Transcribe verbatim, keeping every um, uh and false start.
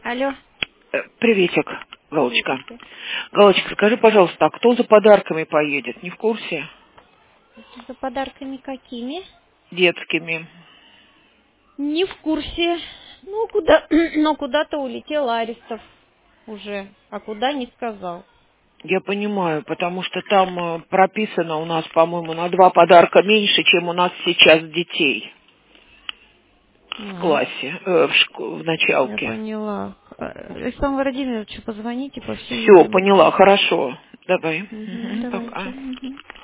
Алло. Э, Приветик, Галочка. Приветики. Галочка, скажи, пожалуйста, а кто за подарками поедет? Не в курсе? За подарками какими? Детскими. Не в курсе. Ну, куда... Но куда-то улетел Аристов уже. А куда, не сказал. Я понимаю, потому что там э, прописано у нас, по-моему, на два подарка меньше, чем у нас сейчас детей в А, классе, э, в, шко- в я началке. поняла. А, Александру Владимировичу позвоните, по всей Все, поняла, видимости. хорошо. Давай. Угу, Мгм, давайте. пока. Угу.